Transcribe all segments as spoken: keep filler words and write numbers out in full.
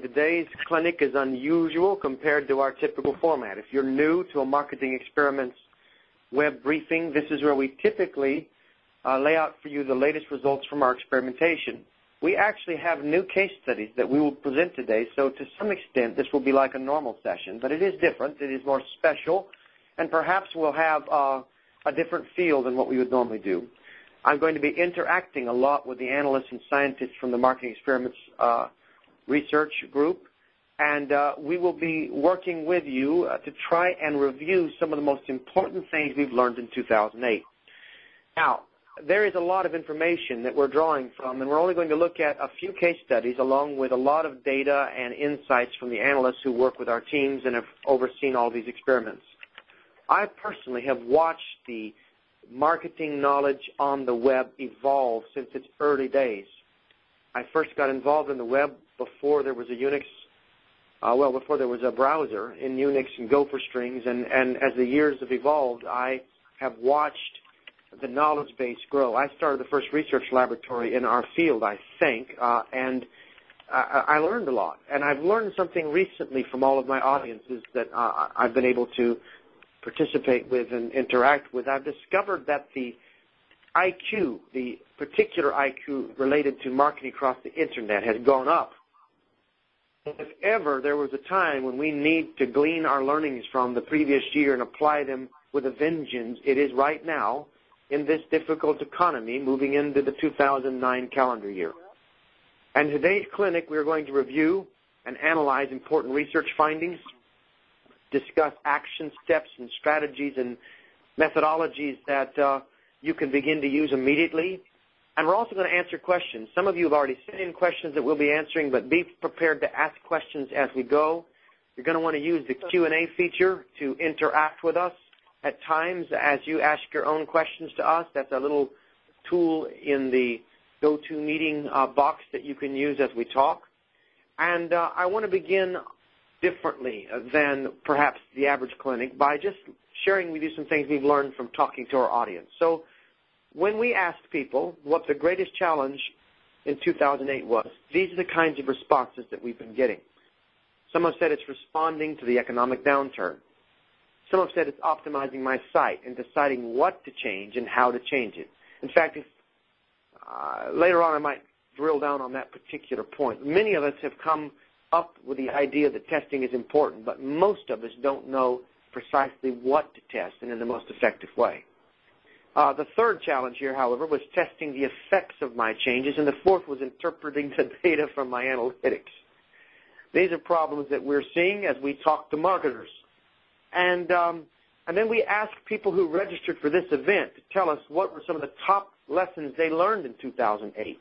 today's clinic is unusual compared to our typical format. If you're new to a Marketing Experiments web briefing, this is where we typically uh, lay out for you the latest results from our experimentation. We actually have new case studies that we will present today, so to some extent this will be like a normal session, but it is different, it is more special, and perhaps we'll have uh, a different feel than what we would normally do. I'm going to be interacting a lot with the analysts and scientists from the Marketing Experiments uh, research group, and uh, we will be working with you uh, to try and review some of the most important things we've learned in two thousand eight. Now, there is a lot of information that we're drawing from, and we're only going to look at a few case studies along with a lot of data and insights from the analysts who work with our teams and have overseen all these experiments. I personally have watched the marketing knowledge on the web evolve since its early days. I first got involved in the web before there was a Unix, uh, well, before there was a browser in Unix and Gopher strings, and, and as the years have evolved, I have watched the knowledge base grow. I started the first research laboratory in our field, I think, uh, and I, I learned a lot. And I've learned something recently from all of my audiences that uh, I've been able to participate with and interact with. I've discovered that the I Q, the particular I Q related to marketing across the Internet, has gone up. If ever there was a time when we need to glean our learnings from the previous year and apply them with a vengeance, it is right now, in this difficult economy moving into the two thousand nine calendar year. And today's clinic, we're going to review and analyze important research findings, discuss action steps and strategies and methodologies that uh, you can begin to use immediately. And we're also going to answer questions. Some of you have already sent in questions that we'll be answering, but be prepared to ask questions as we go. You're going to want to use the Q and A feature to interact with us at times as you ask your own questions to us. That's a little tool in the GoToMeeting uh, box that you can use as we talk. And uh, I want to begin differently than perhaps the average clinic by just sharing with you some things we've learned from talking to our audience. So when we asked people what the greatest challenge in two thousand eight was, these are the kinds of responses that we've been getting. Some have said it's responding to the economic downturn. Some have said it's optimizing my site and deciding what to change and how to change it. In fact, if, uh, later on I might drill down on that particular point. Many of us have come up with the idea that testing is important, but most of us don't know precisely what to test and in the most effective way. Uh, the third challenge here, however, was testing the effects of my changes, and the fourth was interpreting the data from my analytics. These are problems that we're seeing as we talk to marketers. And, um, and then we asked people who registered for this event to tell us what were some of the top lessons they learned in two thousand eight.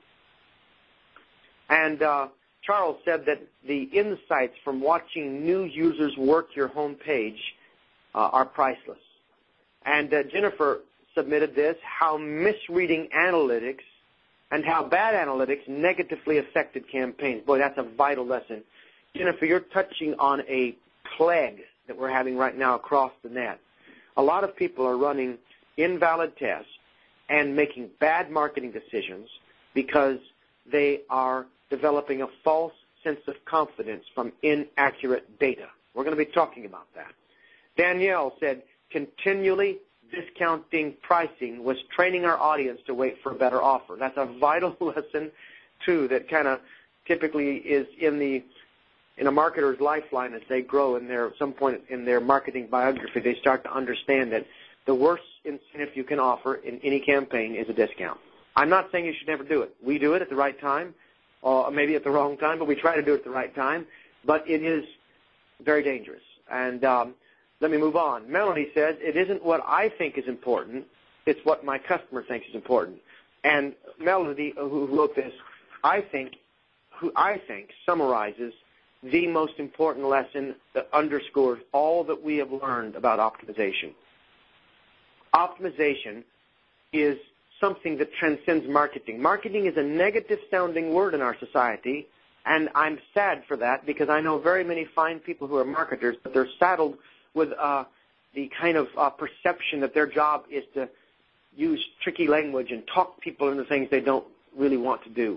And uh, Charles said that the insights from watching new users work your home page uh, are priceless. And uh, Jennifer submitted this, how misreading analytics and how bad analytics negatively affected campaigns. Boy, that's a vital lesson. Jennifer, you're touching on a plague that we're having right now across the net. A lot of people are running invalid tests and making bad marketing decisions because they are developing a false sense of confidence from inaccurate data. We're going to be talking about that. Danielle said, continually discounting pricing was training our audience to wait for a better offer. That's a vital lesson, too, that kind of typically is in the in a marketer's lifeline as they grow in their, at some point in their marketing biography. They start to understand that the worst incentive you can offer in any campaign is a discount. I'm not saying you should never do it. We do it at the right time, or maybe at the wrong time, but we try to do it at the right time. But it is very dangerous. And um, let me move on. Melanie says, it isn't what I think is important, it's what my customer thinks is important. And Melanie, who wrote this, I think, who I think summarizes the most important lesson that underscores all that we have learned about optimization. Optimization is something that transcends marketing. Marketing is a negative-sounding word in our society, and I'm sad for that because I know very many fine people who are marketers, but they're saddled with uh, the kind of uh, perception that their job is to use tricky language and talk people into things they don't really want to do.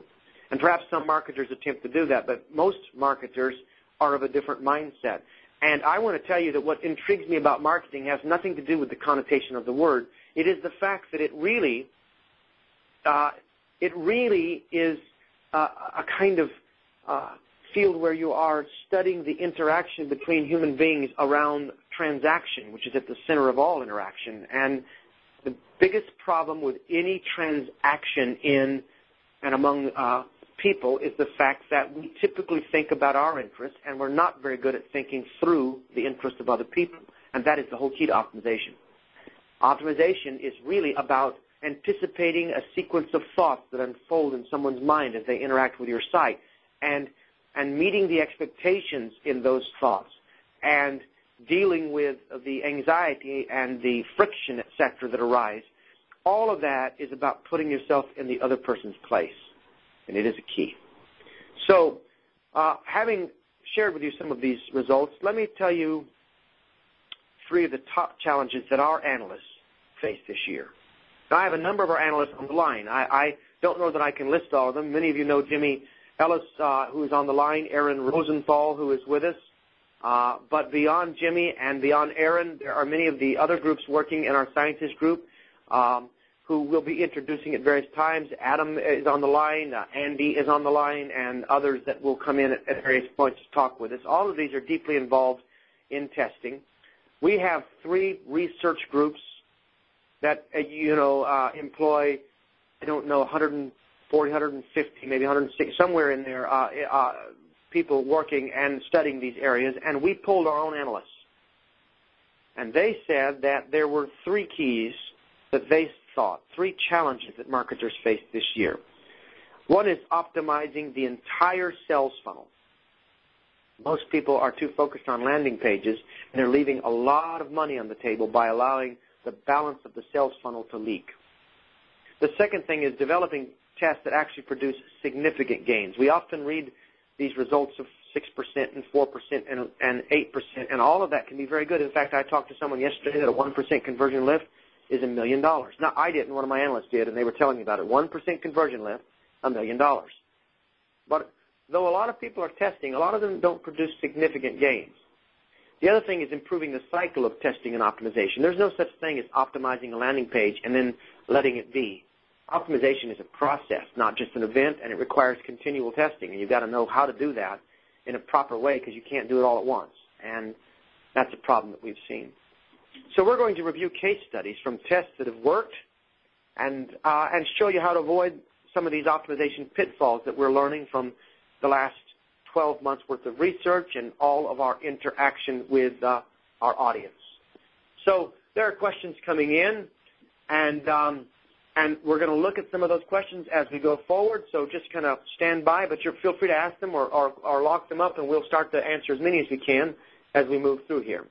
And perhaps some marketers attempt to do that, but most marketers are of a different mindset. And I want to tell you that what intrigues me about marketing has nothing to do with the connotation of the word. It is the fact that it really, uh, it really is uh, a kind of uh, field where you are studying the interaction between human beings around transaction, which is at the center of all interaction. And the biggest problem with any transaction in and among uh, people is the fact that we typically think about our interests, and we're not very good at thinking through the interests of other people. And that is the whole key to optimization. Optimization is really about anticipating a sequence of thoughts that unfold in someone's mind as they interact with your site, and and meeting the expectations in those thoughts, and dealing with the anxiety and the friction, et cetera, that arise. All of that is about putting yourself in the other person's place, and it is a key. So, uh, having shared with you some of these results, let me tell you three of the top challenges that our analysts face this year. Now, I have a number of our analysts on the line. I, I don't know that I can list all of them. Many of you know Jimmy Ellis, uh, who is on the line, Aaron Rosenthal, who is with us. Uh, but beyond Jimmy and beyond Aaron, there are many of the other groups working in our scientist group um, who will be introducing at various times. Adam is on the line, uh, Andy is on the line, and others that will come in at, at various points to talk with us. All of these are deeply involved in testing. We have three research groups that, uh, you know, uh, employ, I don't know, one hundred forty, one hundred fifty, maybe one hundred sixty, somewhere in there, uh, uh, people working and studying these areas, and we pulled our own analysts. And they said that there were three keys that they thought, three challenges that marketers faced this year. One is optimizing the entire sales funnel. Most people are too focused on landing pages, and they're leaving a lot of money on the table by allowing the balance of the sales funnel to leak. The second thing is developing tests that actually produce significant gains. We often read these results of six percent and four percent and, and eight percent, and all of that can be very good. In fact, I talked to someone yesterday that a one percent conversion lift is a million dollars. Now, I didn't. One of my analysts did, and they were telling me about it. one percent conversion lift, a million dollars. But though a lot of people are testing, a lot of them don't produce significant gains. The other thing is improving the cycle of testing and optimization. There's no such thing as optimizing a landing page and then letting it be. Optimization is a process, not just an event, and it requires continual testing, and you've got to know how to do that in a proper way because you can't do it all at once, and that's a problem that we've seen. So we're going to review case studies from tests that have worked and, uh, and show you how to avoid some of these optimization pitfalls that we're learning from the last twelve months worth of research and all of our interaction with uh, our audience. So there are questions coming in, and um, And we're going to look at some of those questions as we go forward, so just kind of stand by, but you're, feel free to ask them or, or, or lock them up, and we'll start to answer as many as we can as we move through here.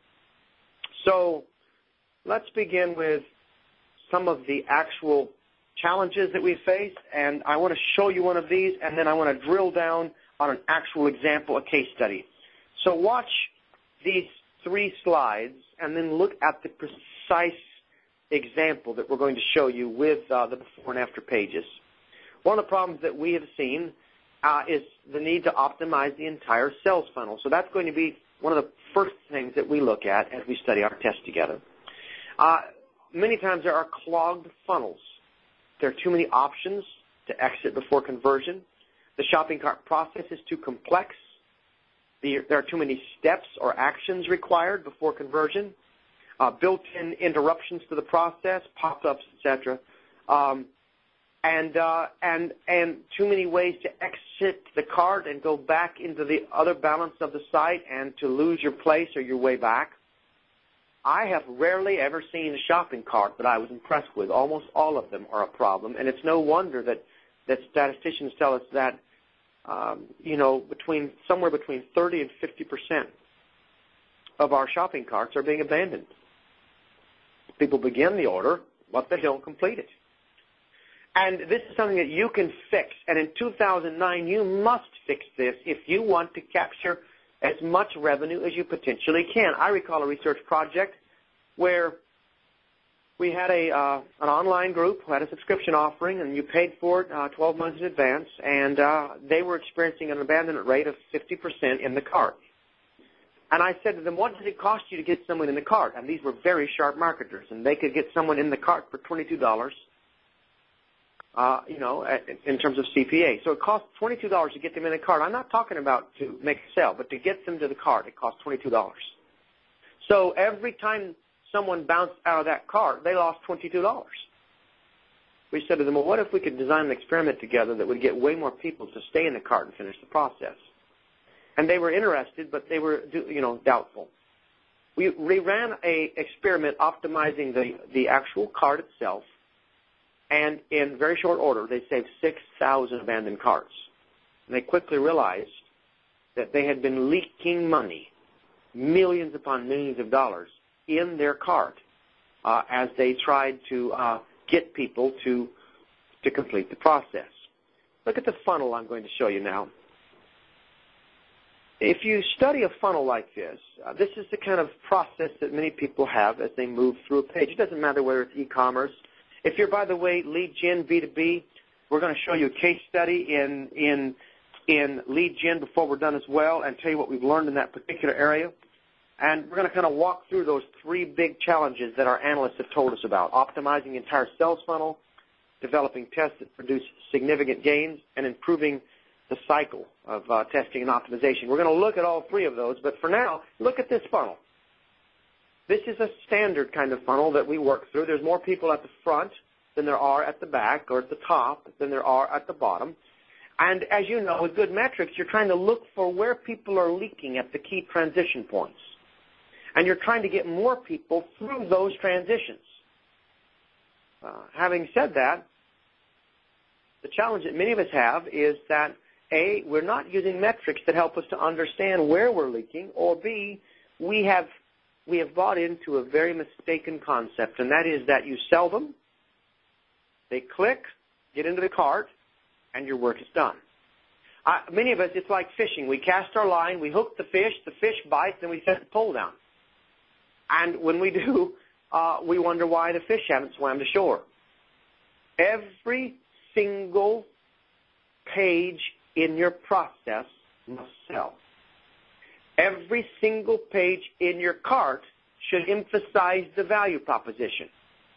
So let's begin with some of the actual challenges that we face, and I want to show you one of these, and then I want to drill down on an actual example, a case study. So watch these three slides, and then look at the precise example that we're going to show you with uh, the before and after pages. One of the problems that we have seen uh, is the need to optimize the entire sales funnel. So that's going to be one of the first things that we look at as we study our test together. Uh, many times there are clogged funnels. There are too many options to exit before conversion. The shopping cart process is too complex. The, there are too many steps or actions required before conversion. Uh, built-in interruptions to the process, pop-ups, et cetera, um, and uh, and and too many ways to exit the cart and go back into the other balance of the site and to lose your place or your way back. I have rarely ever seen a shopping cart that I was impressed with. Almost all of them are a problem, and it's no wonder that that statisticians tell us that um, you know between somewhere between thirty and fifty percent of our shopping carts are being abandoned. People begin the order, but they don't complete it. And this is something that you can fix. And in two thousand nine, you must fix this if you want to capture as much revenue as you potentially can. I recall a research project where we had a uh, an online group who had a subscription offering, and you paid for it uh, twelve months in advance, and uh, they were experiencing an abandonment rate of fifty percent in the cart. And I said to them, what does it cost you to get someone in the cart? And these were very sharp marketers, and they could get someone in the cart for twenty-two dollars, uh, you know, in terms of C P A. So it costs twenty-two dollars to get them in the cart. I'm not talking about to make a sale, but to get them to the cart, it costs twenty-two dollars. So every time someone bounced out of that cart, they lost twenty-two dollars. We said to them, well, what if we could design an experiment together that would get way more people to stay in the cart and finish the process? And they were interested, but they were, you know, doubtful. We, we ran a experiment optimizing the, the actual cart itself, and in very short order, they saved six thousand abandoned carts. And they quickly realized that they had been leaking money, millions upon millions of dollars, in their cart uh, as they tried to uh, get people to, to complete the process. Look at the funnel I'm going to show you now. If you study a funnel like this, uh, this is the kind of process that many people have as they move through a page. It doesn't matter whether it's e-commerce. If you're, by the way, lead gen B two B, we're going to show you a case study in, in, in lead gen before we're done as well and tell you what we've learned in that particular area. And we're going to kind of walk through those three big challenges that our analysts have told us about: optimizing the entire sales funnel, developing tests that produce significant gains, and improving the cycle of uh, testing and optimization. We're going to look at all three of those, but for now, look at this funnel. This is a standard kind of funnel that we work through. There's more people at the front than there are at the back or at the top than there are at the bottom. And as you know, with good metrics, you're trying to look for where people are leaking at the key transition points. And you're trying to get more people through those transitions. Uh, having said that, the challenge that many of us have is that, A, we're not using metrics that help us to understand where we're leaking, or B, we have, we have bought into a very mistaken concept, and that is that you sell them, they click, get into the cart, and your work is done. Uh, many of us, it's like fishing. We cast our line, we hook the fish, the fish bites, and we set the pole down. And when we do, uh, we wonder why the fish haven't swam to shore. Every single page in your process must sell. Every single page in your cart should emphasize the value proposition.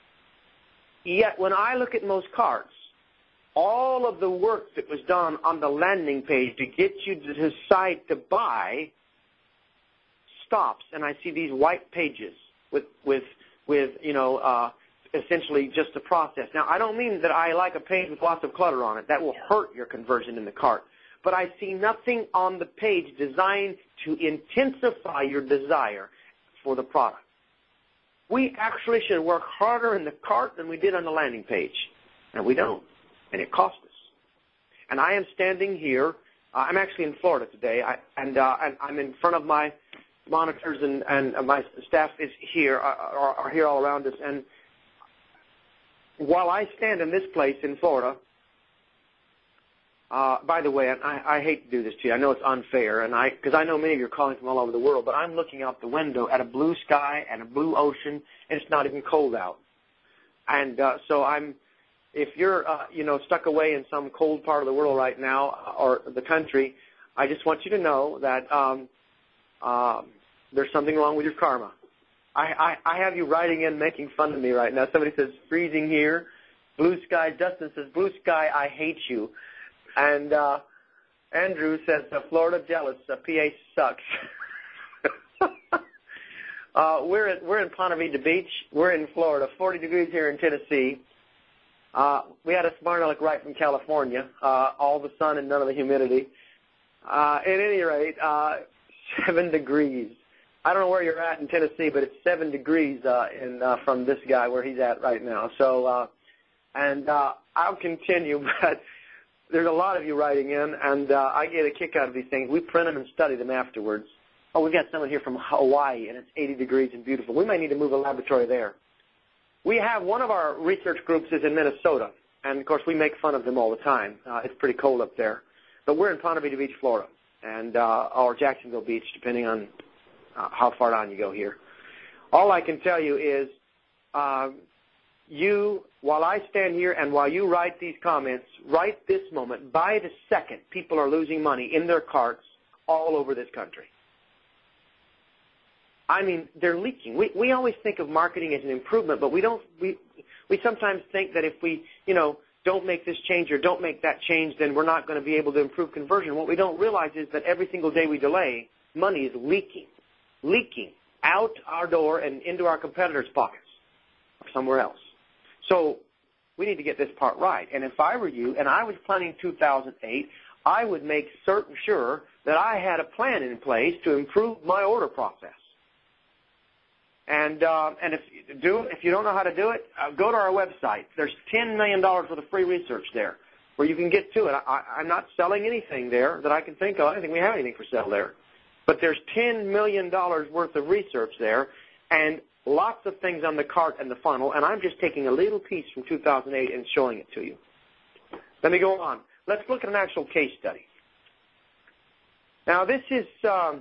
Yet when I look at most carts, all of the work that was done on the landing page to get you to decide to buy stops, and I see these white pages with, with, with you know, uh, essentially just a process. Now, I don't mean that I like a page with lots of clutter on it. That will hurt your conversion in the cart. But I see nothing on the page designed to intensify your desire for the product. We actually should work harder in the cart than we did on the landing page, and we don't, and it costs us. And I am standing here. Uh, I'm actually in Florida today, I, and, uh, and I'm in front of my monitors, and, and my staff is here, are, are here all around us. And while I stand in this place in Florida, uh, by the way, I, I hate to do this to you. I know it's unfair, and I because I know many of you are calling from all over the world, but I'm looking out the window at a blue sky and a blue ocean, and it's not even cold out. And uh, so I'm, if you're, uh, you know, stuck away in some cold part of the world right now, or the country, I just want you to know that um, uh, there's something wrong with your karma. I, I, I have you writing in making fun of me right now. Somebody says, freezing here, blue sky. Dustin says, blue sky, I hate you. And uh, Andrew says, uh, Florida jealous, uh, P A sucks. uh, we're, at, we're in Ponte Vedra Beach. We're in Florida, forty degrees here in Tennessee. Uh, we had a smart aleck right from California, uh, all the sun and none of the humidity. Uh, at any rate, uh, seven degrees. I don't know where you're at in Tennessee, but it's seven degrees uh, in, uh, from this guy where he's at right now. So, uh, and uh, I'll continue, but there's a lot of you writing in, and uh, I get a kick out of these things. We print them and study them afterwards. Oh, we've got someone here from Hawaii, and it's eighty degrees and beautiful. We might need to move a laboratory there. We have one of our research groups is in Minnesota, and, of course, we make fun of them all the time. Uh, it's pretty cold up there. But we're in Ponte Vedra Beach, Florida, and uh, or Jacksonville Beach, depending on uh, how far down you go here. All I can tell you is uh, you, while I stand here and while you write these comments, right this moment, by the second, people are losing money in their carts all over this country. I mean, they're leaking. We we always think of marketing as an improvement, but we don't. We we sometimes think that if we, you know, don't make this change or don't make that change, then we're not going to be able to improve conversion. What we don't realize is that every single day we delay, money is leaking, leaking out our door and into our competitors' pockets or somewhere else. So we need to get this part right. And if I were you, and I was planning two thousand eight, I would make certain sure that I had a plan in place to improve my order process. And uh, and if you do if you don't know how to do it, uh, go to our website. There's ten million dollars worth of free research there where you can get to it. I, I'm not selling anything there that I can think of. I don't think we have anything for sale there. But there's ten million dollars worth of research there and lots of things on the cart and the funnel, and I'm just taking a little piece from two thousand eight and showing it to you. Let me go on. Let's look at an actual case study. Now, this is um,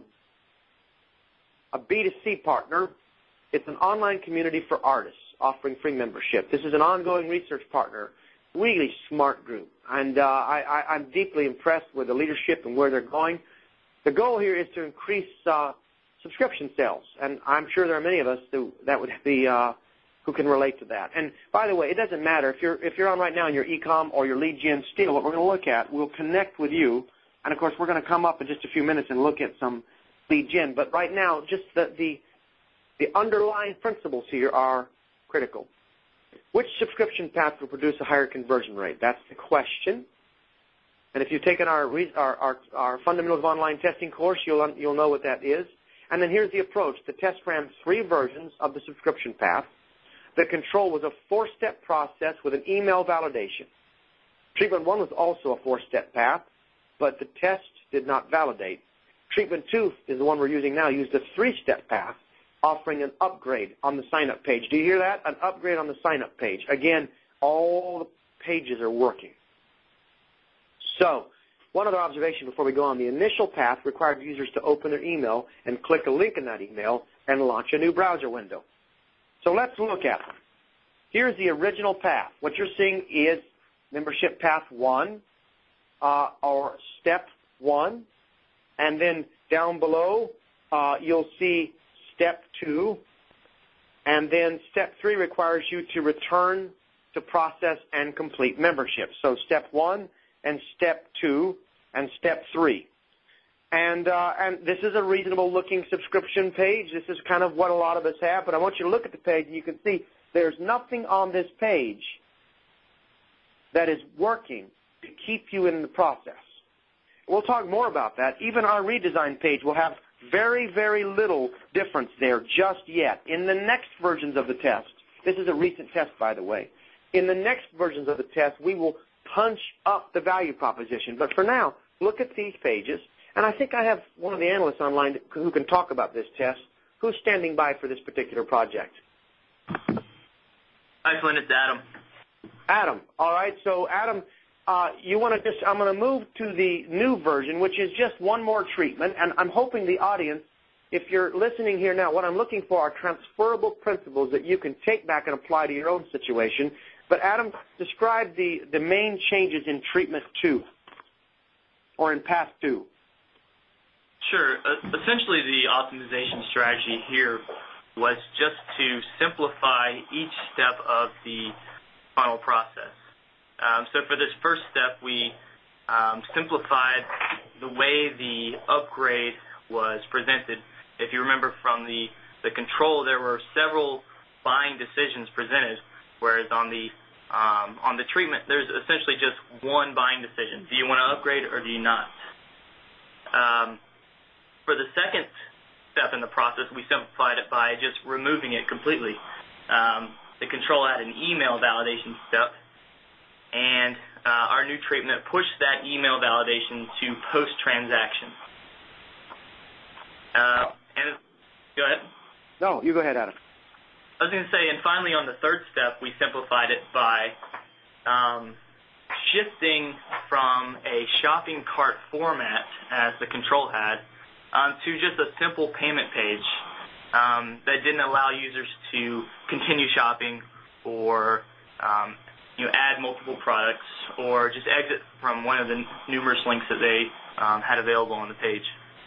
a B two C partner. It's an online community for artists offering free membership. This is an ongoing research partner, really smart group. And uh, I, I, I'm deeply impressed with the leadership and where they're going. The goal here is to increase uh, subscription sales, and I'm sure there are many of us who, that would be uh, who can relate to that. And by the way, it doesn't matter if you're if you're on right now in your e-com or your lead gen still. What we're going to look at, we'll connect with you, and of course we're going to come up in just a few minutes and look at some lead gen. But right now, just the the The underlying principles here are critical. Which subscription path will produce a higher conversion rate? That's the question. And if you've taken our our, our, our Fundamentals of Online Testing course, you'll you'll know what that is. And then here's the approach. The test ran three versions of the subscription path. The control was a four-step process with an email validation. Treatment one was also a four-step path, but the test did not validate. Treatment two is the one we're using now, used a three-step path, offering an upgrade on the sign-up page. Do you hear that? An upgrade on the sign-up page. Again, all the pages are working. So, one other observation before we go on. The initial path required users to open their email and click a link in that email and launch a new browser window. So let's look at them. Here's the original path. What you're seeing is membership path one, uh, or step one, and then down below uh, you'll see step two, and then step three requires you to return to process and complete membership. So step one and step two and step three. And, uh, and this is a reasonable looking subscription page. This is kind of what a lot of us have, but I want you to look at the page and you can see there's nothing on this page that is working to keep you in the process. We'll talk more about that. Even our redesign page will have very, very little difference there just yet. In the next versions of the test, this is a recent test, by the way. In the next versions of the test, we will punch up the value proposition. But for now, look at these pages. And I think I have one of the analysts online who can talk about this test. Who's standing by for this particular project? Hi, Flynn. It's Adam. Adam. All right. So, Adam, Uh, you want to just, I'm going to move to the new version, which is just one more treatment, and I'm hoping the audience, if you're listening here now, what I'm looking for are transferable principles that you can take back and apply to your own situation. But Adam, describe the, the main changes in treatment two, or in path two. Sure. Uh, essentially, the optimization strategy here was just to simplify each step of the funnel process. Um, so for this first step, we um, simplified the way the upgrade was presented. If you remember from the, the control, there were several buying decisions presented, whereas on the um, on the treatment, there's essentially just one buying decision. Do you want to upgrade or do you not? Um, for the second step in the process, we simplified it by just removing it completely. Um, the control had an email validation step, and uh, our new treatment pushed that email validation to post-transaction. Uh, and go ahead. No, you go ahead, Adam. I was going to say, and finally on the third step, we simplified it by um, shifting from a shopping cart format, as the control had, um, to just a simple payment page um, that didn't allow users to continue shopping or um, you know, add multiple products, or just exit from one of the numerous links that they um, had available on the page.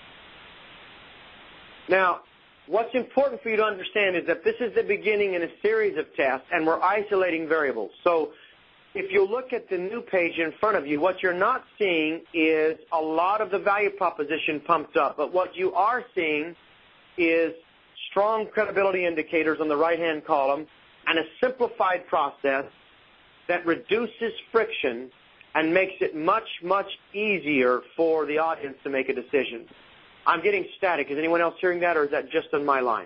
Now, what's important for you to understand is that this is the beginning in a series of tests, and we're isolating variables. So if you look at the new page in front of you, what you're not seeing is a lot of the value proposition pumped up, but what you are seeing is strong credibility indicators on the right-hand column and a simplified process that reduces friction and makes it much, much easier for the audience to make a decision. I'm getting static. Is anyone else hearing that, or is that just on my line?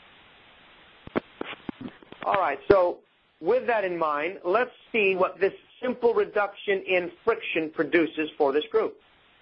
All right, so with that in mind, let's see what this simple reduction in friction produces for this group.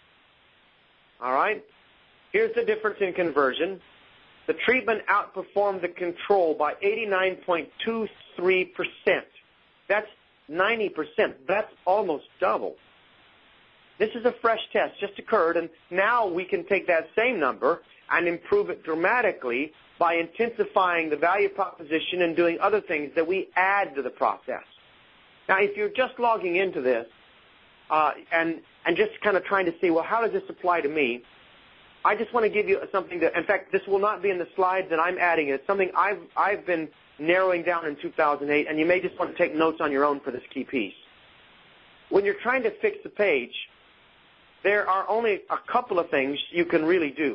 All right, here's the difference in conversion. The treatment outperformed the control by eighty-nine point two three percent. That's ninety percent. That's almost double. This is a fresh test, just occurred, and now we can take that same number and improve it dramatically by intensifying the value proposition and doing other things that we add to the process. Now, if you're just logging into this uh, and, and just kind of trying to see, well, how does this apply to me, I just want to give you something that, in fact, this will not be in the slides that I'm adding. It's something I've, I've been narrowing down in two thousand eight, and you may just want to take notes on your own for this key piece. When you're trying to fix the page, there are only a couple of things you can really do.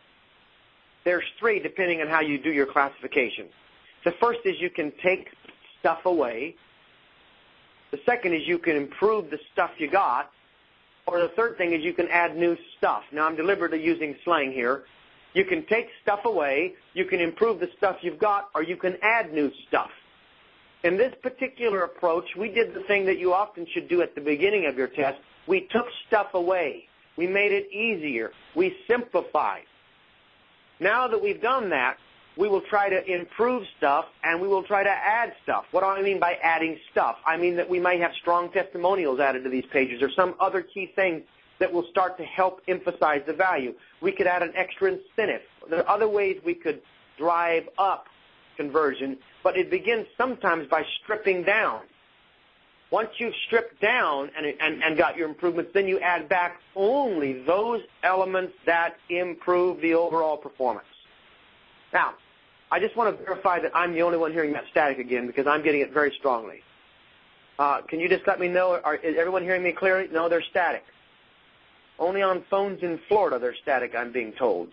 There's three, depending on how you do your classification. The first is you can take stuff away. The second is you can improve the stuff you got. Or the third thing is you can add new stuff. Now, I'm deliberately using slang here. You can take stuff away, you can improve the stuff you've got, or you can add new stuff. In this particular approach, we did the thing that you often should do at the beginning of your test. We took stuff away. We made it easier. We simplified. Now that we've done that, we will try to improve stuff, and we will try to add stuff. What do I mean by adding stuff? I mean that we might have strong testimonials added to these pages or some other key things that will start to help emphasize the value. We could add an extra incentive. There are other ways we could drive up conversion, but it begins sometimes by stripping down. Once you've stripped down and, and, and got your improvements, then you add back only those elements that improve the overall performance. Now, I just want to verify that I'm the only one hearing that static again, because I'm getting it very strongly. Uh, can you just let me know, are, is everyone hearing me clearly? No, they're static. Only on phones in Florida they're static, I'm being told.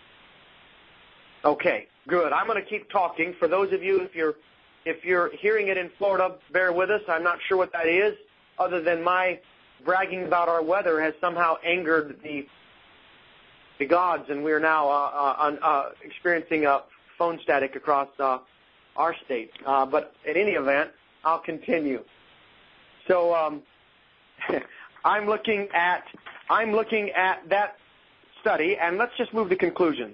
Okay, good. I'm going to keep talking. For those of you, if you're If you're hearing it in Florida, bear with us. I'm not sure what that is, other than my bragging about our weather has somehow angered the the gods, and we're now uh, uh, uh, experiencing a phone static across uh, our state. Uh, but in any event, I'll continue. So um, I'm looking at I'm looking at that study, and let's just move to conclusions.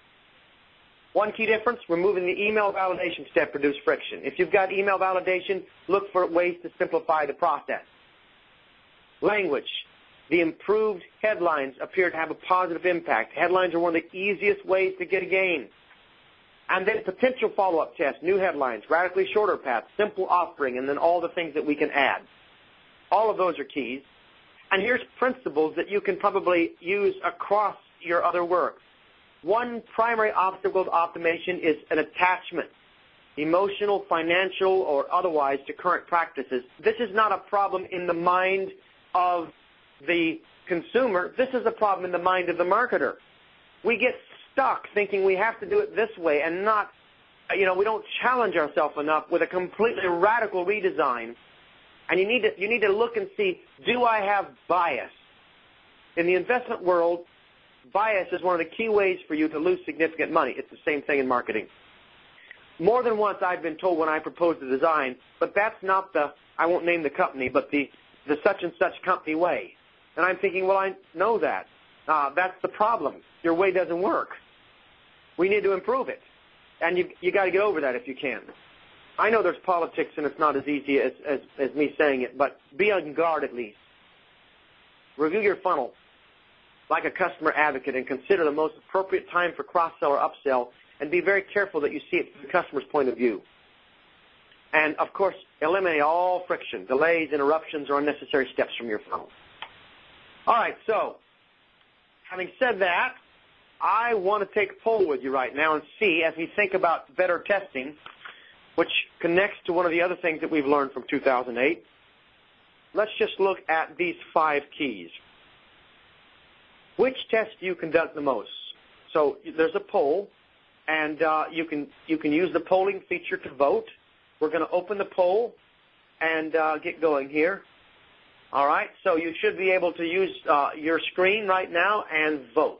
One key difference, removing the email validation step reduced friction. If you've got email validation, look for ways to simplify the process. Language. The improved headlines appear to have a positive impact. Headlines are one of the easiest ways to get a gain. And then potential follow-up tests, new headlines, radically shorter paths, simple offering, and then all the things that we can add. All of those are keys. And here's principles that you can probably use across your other work. One primary obstacle to optimization is an attachment, emotional, financial, or otherwise, to current practices. This is not a problem in the mind of the consumer. This is a problem in the mind of the marketer. We get stuck thinking we have to do it this way and not, you know, we don't challenge ourselves enough with a completely radical redesign. And you need to, you need to look and see, do I have bias? In the investment world, bias is one of the key ways for you to lose significant money. It's the same thing in marketing. More than once I've been told when I proposed the design, but that's not the, I won't name the company, but the, the such and such company way. And I'm thinking, well, I know that. Uh, that's the problem. Your way doesn't work. We need to improve it. And you you got to get over that if you can. I know there's politics and it's not as easy as, as, as me saying it, but be on guard at least. Review your funnel like a customer advocate and consider the most appropriate time for cross-sell or upsell, and be very careful that you see it from the customer's point of view. And, of course, eliminate all friction, delays, interruptions, or unnecessary steps from your funnel. All right, so having said that, I want to take a poll with you right now and see, as we think about better testing, which connects to one of the other things that we've learned from two thousand eight, let's just look at these five keys. Which test do you conduct the most? So there's a poll, and uh, you can you can use the polling feature to vote. We're going to open the poll and uh, get going here. All right, so you should be able to use uh, your screen right now and vote.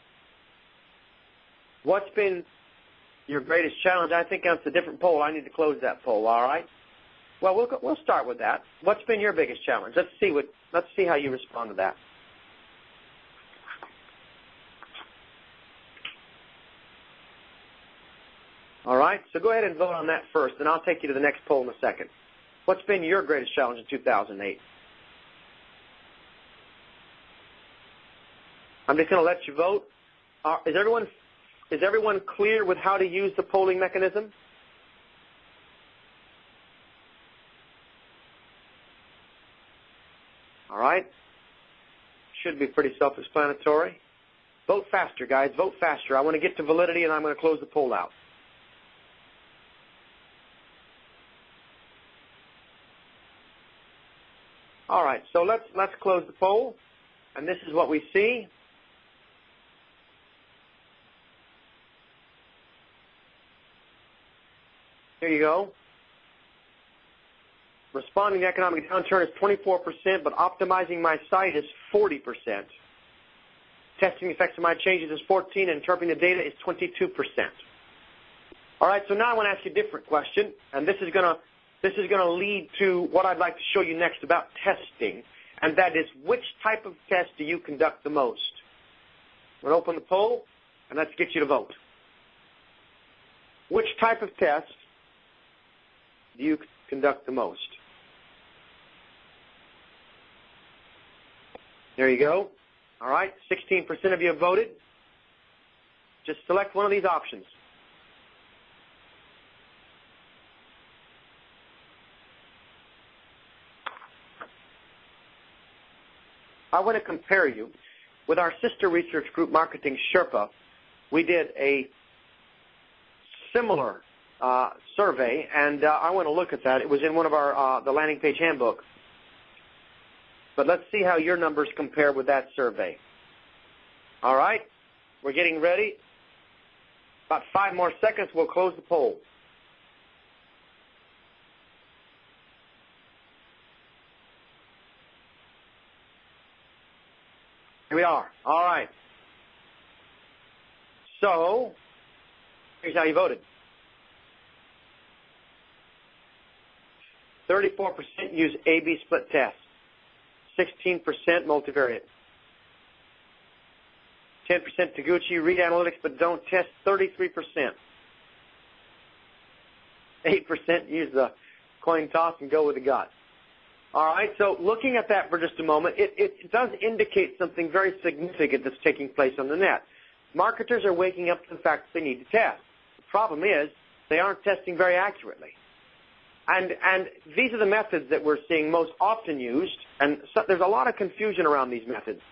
What's been your greatest challenge? I think that's a different poll. I need to close that poll, all right? Well, we'll, we'll start with that. What's been your biggest challenge? Let's see, what, let's see how you respond to that. All right, so go ahead and vote on that first, and I'll take you to the next poll in a second. What's been your greatest challenge in two thousand eight? I'm just going to let you vote. Uh, is everyone is everyone clear with how to use the polling mechanism? All right. Should be pretty self-explanatory. Vote faster, guys. Vote faster. I want to get to validity, and I'm going to close the poll out. All right, so let's let's close the poll, and this is what we see. Here you go. Responding to economic downturn is twenty-four percent, but optimizing my site is forty percent. Testing the effects of my changes is fourteen, and interpreting the data is twenty-two percent. All right, so now I want to ask you a different question, and this is going to this is going to lead to what I'd like to show you next about testing, and that is, which type of test do you conduct the most? We'll open the poll, and let's get you to vote. Which type of test do you conduct the most? There you go. All right, sixteen percent of you have voted. Just select one of these options. I want to compare you with our sister research group, Marketing Sherpa. We did a similar uh, survey, and uh, I want to look at that. It was in one of our uh, the landing page handbook. But let's see how your numbers compare with that survey. All right, we're getting ready. About five more seconds, we'll close the poll. Here we are. All right. So, here's how you voted. thirty-four percent use A B split tests. sixteen percent multivariate. ten percent Taguchi, read analytics but don't test, thirty-three percent. eight percent use the coin toss and go with the gut. All right, so looking at that for just a moment, it, it does indicate something very significant that's taking place on the net. Marketers are waking up to the fact that they need to test. The problem is they aren't testing very accurately. And, and these are the methods that we're seeing most often used, and so there's a lot of confusion around these methods.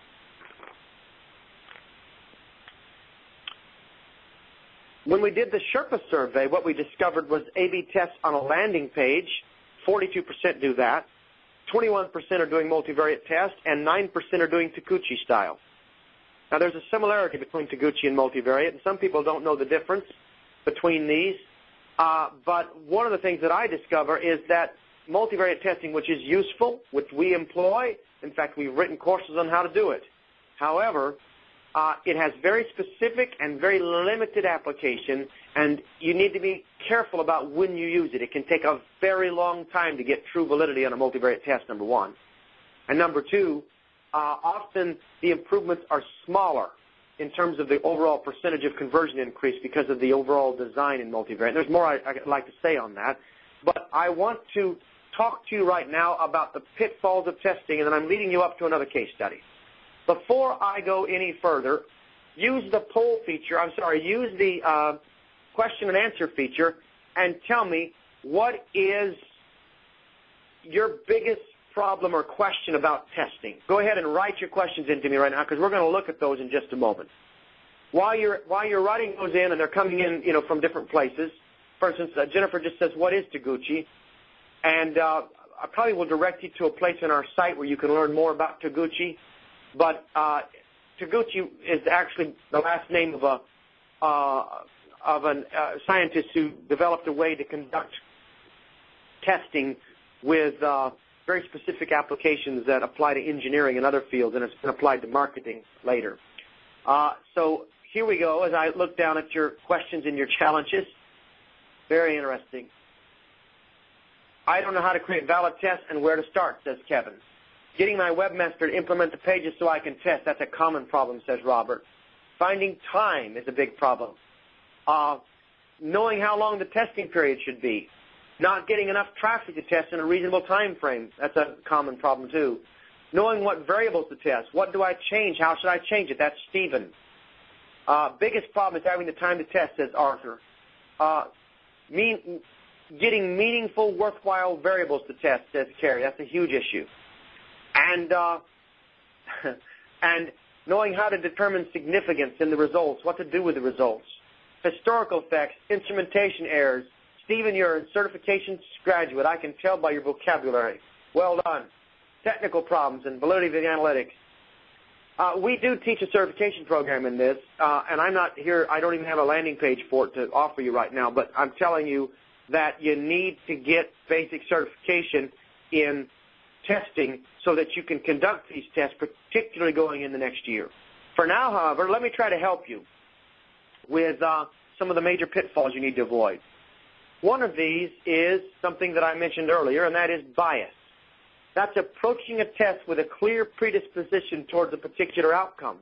When we did the Sherpa survey, what we discovered was A B tests on a landing page. forty-two percent do that. twenty-one percent are doing multivariate tests, and nine percent are doing Taguchi style. Now, there's a similarity between Taguchi and multivariate, and some people don't know the difference between these. Uh, but one of the things that I discover is that multivariate testing, which is useful, which we employ, in fact, we've written courses on how to do it. However, uh, it has very specific and very limited application, and you need to be careful about when you use it. It can take a very long time to get true validity on a multivariate test, number one. And number two, uh, often the improvements are smaller in terms of the overall percentage of conversion increase because of the overall design in multivariate. There's more I, I'd like to say on that, but I want to talk to you right now about the pitfalls of testing, and then I'm leading you up to another case study. Before I go any further, use the poll feature, I'm sorry, use the uh, question and answer feature and tell me what is your biggest problem or question about testing? Go ahead and write your questions into me right now, because we're going to look at those in just a moment. While you're while you're writing those in, and they're coming in, you know, from different places. For instance, uh, Jennifer just says, "What is Taguchi?" And uh, I probably will direct you to a place on our site where you can learn more about Taguchi. But uh, Taguchi is actually the last name of a uh, of a uh, scientist who developed a way to conduct testing with uh, very specific applications that apply to engineering and other fields, and it's been applied to marketing later. Uh, so here we go as I look down at your questions and your challenges. Very interesting. I don't know how to create valid tests and where to start, says Kevin. Getting my webmaster to implement the pages so I can test, that's a common problem, says Robert. Finding time is a big problem. Uh, knowing how long the testing period should be. Not getting enough traffic to test in a reasonable time frame, that's a common problem too. Knowing what variables to test. What do I change? How should I change it? That's Stephen. Uh, biggest problem is having the time to test, says Arthur. Uh, mean, getting meaningful, worthwhile variables to test, says Carrie. That's a huge issue. And uh, and knowing how to determine significance in the results, what to do with the results. Historical effects, instrumentation errors. Stephen, you're a certification graduate. I can tell by your vocabulary. Well done. Technical problems and validity of the analytics. Uh, we do teach a certification program in this, uh, and I'm not here, I don't even have a landing page for it to offer you right now, but I'm telling you that you need to get basic certification in testing so that you can conduct these tests, particularly going in the next year. For now, however, let me try to help you with uh, some of the major pitfalls you need to avoid. One of these is something that I mentioned earlier, and that is bias. That's approaching a test with a clear predisposition towards a particular outcome.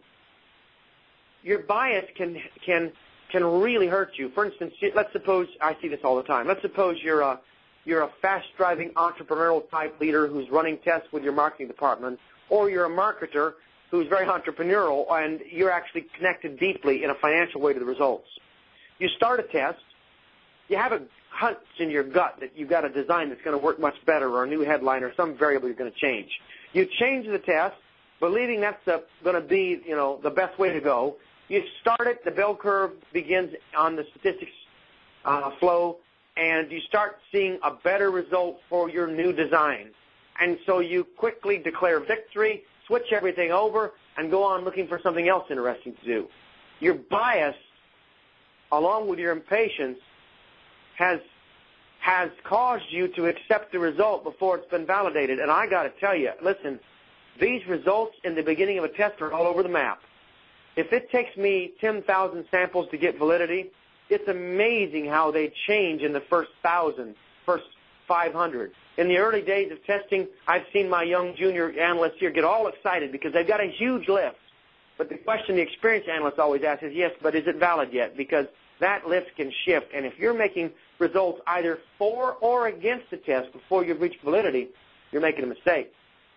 Your bias can can can really hurt you. For instance, let's suppose, I see this all the time, let's suppose you're a, you're a fast-driving entrepreneurial type leader who's running tests with your marketing department, or you're a marketer who's very entrepreneurial and you're actually connected deeply in a financial way to the results. You start a test, you have a hunch in your gut that you've got a design that's going to work much better, or a new headline, or some variable you're going to change. You change the test, believing that's the, going to be, you know, the best way to go. You start it, the bell curve begins on the statistics uh, flow, and you start seeing a better result for your new design. And so you quickly declare victory, switch everything over, and go on looking for something else interesting to do. Your bias, along with your impatience, has has caused you to accept the result before it's been validated. And I got to tell you, listen, these results in the beginning of a test are all over the map. If it takes me ten thousand samples to get validity, it's amazing how they change in the first one thousand, first five hundred. In the early days of testing, I've seen my young junior analysts here get all excited because they've got a huge lift. But the question the experienced analyst always asks is, yes, but is it valid yet? Because that lift can shift. And if you're making results either for or against the test before you've reached validity, you're making a mistake.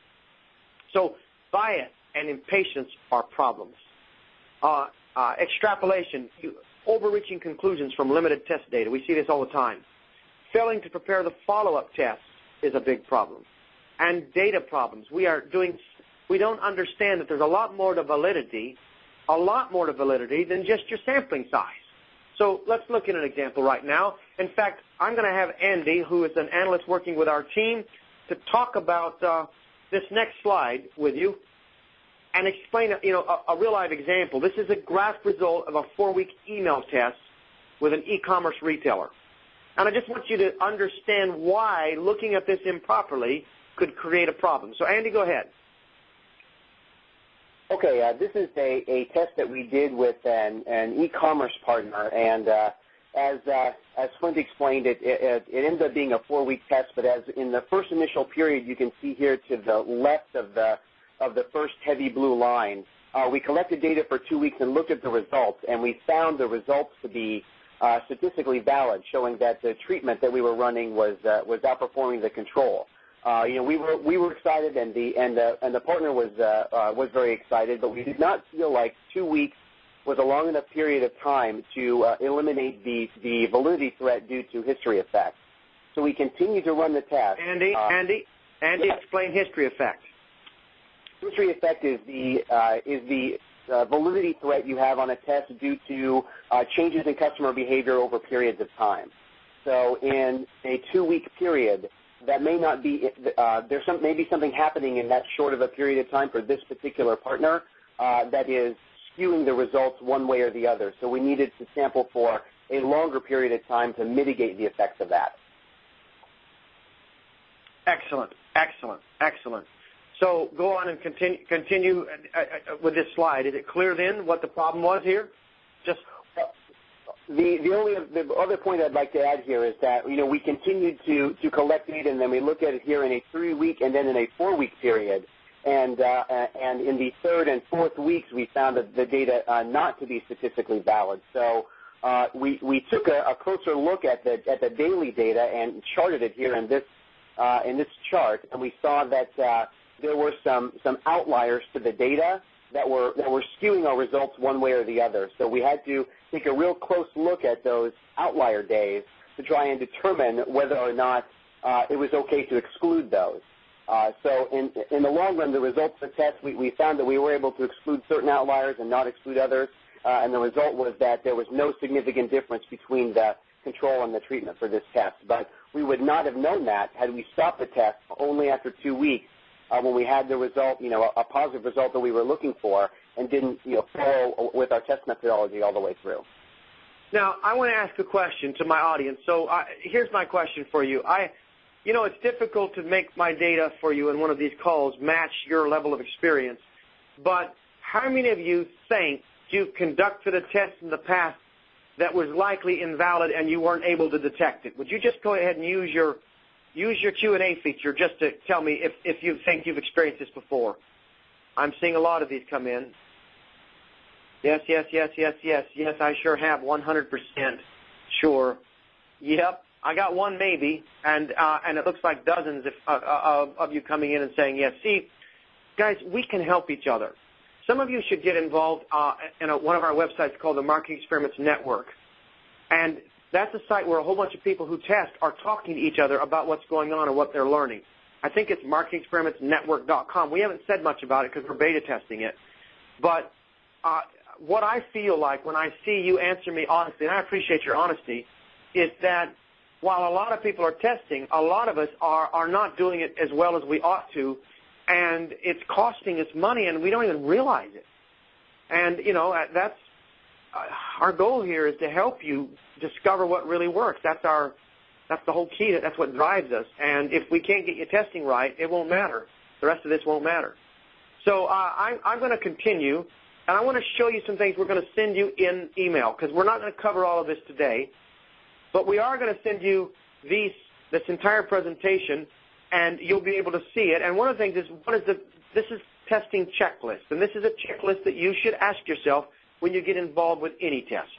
So bias and impatience are problems. Uh, uh, extrapolation, you, overreaching conclusions from limited test data. We see this all the time. Failing to prepare the follow-up tests is a big problem. And data problems. We are doing, we don't understand that there's a lot more to validity, a lot more to validity than just your sampling size. So let's look at an example right now. In fact, I'm going to have Andy, who is an analyst working with our team, to talk about uh, this next slide with you and explain, you know, a, a real live example. This is a graph result of a four-week email test with an e-commerce retailer. And I just want you to understand why looking at this improperly could create a problem. So, Andy, go ahead. Okay, uh, this is a, a test that we did with an, an e-commerce partner, and uh, as uh, as Flint explained, it, it, it ended up being a four-week test. But as in the first initial period, you can see here to the left of the of the first heavy blue line, uh, we collected data for two weeks and looked at the results, and we found the results to be uh, statistically valid, showing that the treatment that we were running was uh, was outperforming the control. Uh, you know, we were we were excited, and the and the and the partner was uh, uh, was very excited, but we did not feel like two weeks was a long enough period of time to uh, eliminate the the validity threat due to history effects. So we continue to run the test. Andy, uh, Andy, Andy, yeah. Explain history effect. History effect is the uh, is the uh, validity threat you have on a test due to uh, changes in customer behavior over periods of time. So in a two-week period, that may not be uh, there's some maybe something happening in that short of a period of time for this particular partner uh, that is skewing the results one way or the other. So we needed to sample for a longer period of time to mitigate the effects of that. Excellent, excellent, excellent. So go on and continue, continue with this slide. Is it clear then what the problem was here? Just the the only the other point I'd like to add here is that you know we continued to to collect data, and then we look at it here in a three-week and then in a four-week period, and uh, and in the third and fourth weeks we found that the data uh, not to be statistically valid. So uh, we we took a, a closer look at the at the daily data and charted it here in this uh, in this chart, and we saw that. Uh, There were some some outliers to the data that were that were skewing our results one way or the other. So we had to take a real close look at those outlier days to try and determine whether or not uh, it was okay to exclude those. Uh, so in in the long run, the results of the test, we, we found that we were able to exclude certain outliers and not exclude others. Uh, and the result was that there was no significant difference between the control and the treatment for this test. But we would not have known that had we stopped the test only after two weeks. Uh, when we had the result, you know, a, a positive result that we were looking for, and didn't, you know, follow with our test methodology all the way through. Now, I want to ask a question to my audience. So uh, here's my question for you. I, you know, it's difficult to make my data for you in one of these calls match your level of experience. But how many of you think you've conducted a test in the past that was likely invalid and you weren't able to detect it? Would you just go ahead and use your Use your Q and A feature just to tell me if, if you think you've experienced this before. I'm seeing a lot of these come in. Yes, yes, yes, yes, yes. Yes, I sure have, one hundred percent sure. Yep, I got one maybe, and uh, and it looks like dozens of, uh, of you coming in and saying yes. See, guys, we can help each other. Some of you should get involved uh, in a, one of our websites called the Marketing Experiments Network. And that's a site where a whole bunch of people who test are talking to each other about what's going on and what they're learning. I think it's marketing experiments network dot com. We haven't said much about it because we're beta testing it. But uh, what I feel like when I see you answer me honestly, and I appreciate your honesty, is that while a lot of people are testing, a lot of us are, are not doing it as well as we ought to, and it's costing us money, and we don't even realize it. And, you know, that's uh, our goal here is to help you discover what really works. That's our, that's the whole key. That's what drives us. And if we can't get your testing right, it won't matter. The rest of this won't matter. So uh, I, I'm going to continue, and I want to show you some things we're going to send you in email because we're not going to cover all of this today, but we are going to send you these, this entire presentation, and you'll be able to see it. And one of the things is, what is the? This is testing checklist, and this is a checklist that you should ask yourself when you get involved with any test.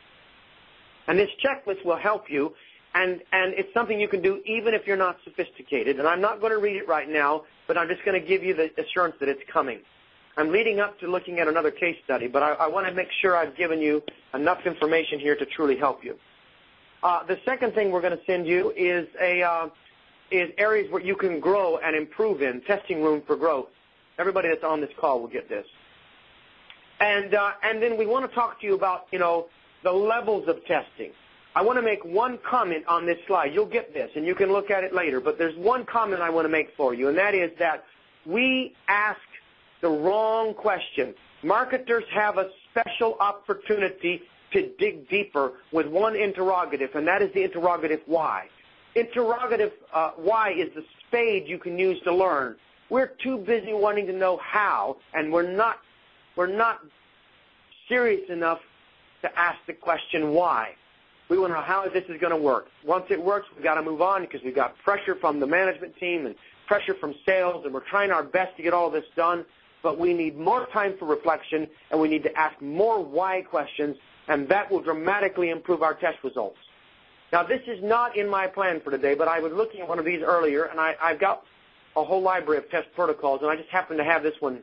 And this checklist will help you, and, and it's something you can do even if you're not sophisticated. And I'm not going to read it right now, but I'm just going to give you the assurance that it's coming. I'm leading up to looking at another case study, but I, I want to make sure I've given you enough information here to truly help you. Uh, the second thing we're going to send you is, a, uh, is areas where you can grow and improve in, testing room for growth. Everybody that's on this call will get this. And, uh, and then we want to talk to you about, you know, the levels of testing. I want to make one comment on this slide. You'll get this, and you can look at it later, but there's one comment I want to make for you, and that is that we ask the wrong question. Marketers have a special opportunity to dig deeper with one interrogative, and that is the interrogative why. Interrogative uh, why is the spade you can use to learn. We're too busy wanting to know how, and we're not, we're not serious enough to ask the question why. We want to know how this is going to work. Once it works, we've got to move on because we've got pressure from the management team and pressure from sales, and we're trying our best to get all this done, but we need more time for reflection, and we need to ask more why questions, and that will dramatically improve our test results. Now, this is not in my plan for today, but I was looking at one of these earlier, and I, I've got a whole library of test protocols, and I just happen to have this one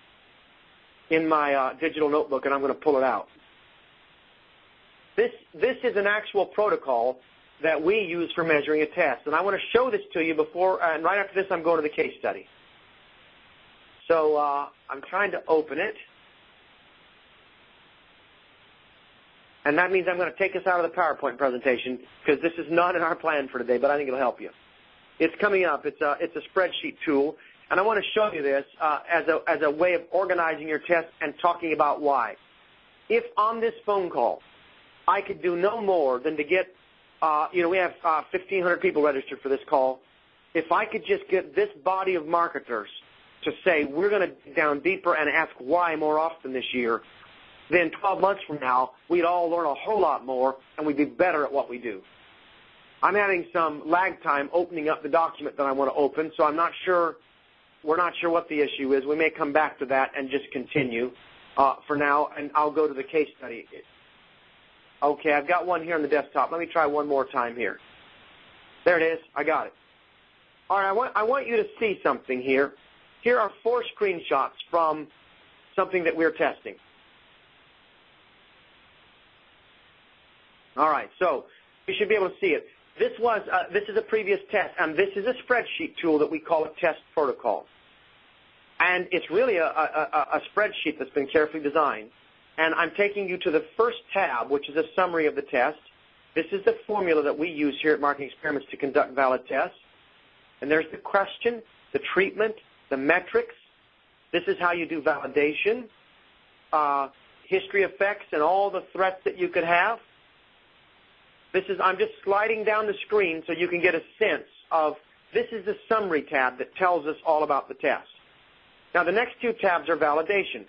in my uh, digital notebook, and I'm going to pull it out. This, this is an actual protocol that we use for measuring a test. And I want to show this to you before, and right after this I'm going to the case study. So uh, I'm trying to open it. And that means I'm going to take us out of the PowerPoint presentation because this is not in our plan for today, but I think it'll help you. It's coming up. It's a, it's a spreadsheet tool. And I want to show you this uh, as, a, as a way of organizing your test and talking about why. If on this phone call I could do no more than to get, uh, you know, we have uh, fifteen hundred people registered for this call. If I could just get this body of marketers to say we're going to dig down deeper and ask why more often this year, then twelve months from now, we'd all learn a whole lot more and we'd be better at what we do. I'm having some lag time opening up the document that I want to open, so I'm not sure, we're not sure what the issue is. We may come back to that and just continue uh, for now, and I'll go to the case study. Okay, I've got one here on the desktop. Let me try one more time here. There it is. I got it. All right, I want, I want you to see something here. Here are four screenshots from something that we're testing. All right, so you should be able to see it. This was uh, this is a previous test, and this is a spreadsheet tool that we call a test protocol. And it's really a, a, a spreadsheet that's been carefully designed. And I'm taking you to the first tab, which is a summary of the test. This is the formula that we use here at Marketing Experiments to conduct valid tests. And there's the question, the treatment, the metrics. This is how you do validation, uh, history effects, and all the threats that you could have. This is, I'm just sliding down the screen so you can get a sense of, this is the summary tab that tells us all about the test. Now the next two tabs are validation.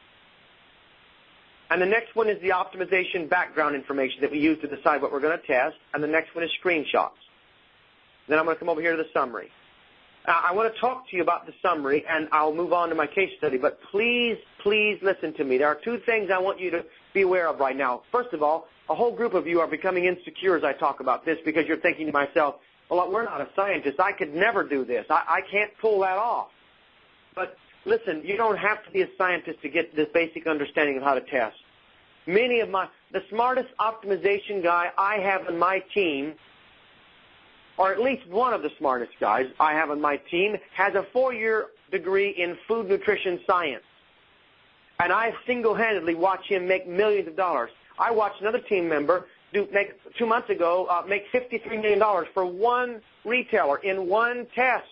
And the next one is the optimization background information that we use to decide what we're going to test. And the next one is screenshots. Then I'm going to come over here to the summary. Now, I want to talk to you about the summary, and I'll move on to my case study. But please, please listen to me. There are two things I want you to be aware of right now. First of all, a whole group of you are becoming insecure as I talk about this because you're thinking to myself, well, we're not a scientist. I could never do this. I, I can't pull that off. But listen, you don't have to be a scientist to get this basic understanding of how to test. Many of my, the smartest optimization guy I have in my team, or at least one of the smartest guys I have on my team, has a four-year degree in food nutrition science. And I single-handedly watch him make millions of dollars. I watched another team member do make two months ago uh, make fifty-three million dollars for one retailer in one test.